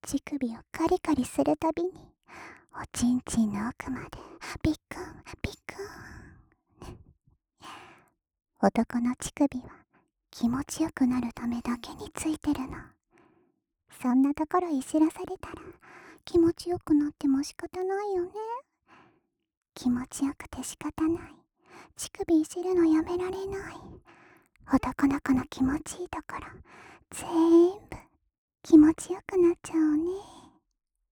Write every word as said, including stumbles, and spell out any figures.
乳首をカリカリするたびに、おちんちんの奥までピックンピックン。男の乳首は気持ちよくなるためだけについてるの。そんなところいじらされたら気持ちよくなっても仕方ないよね。気持ちよくて仕方ない。乳首いじるのやめられない。男の子の気持ちいいところ全部気持ちよくなっちゃうね。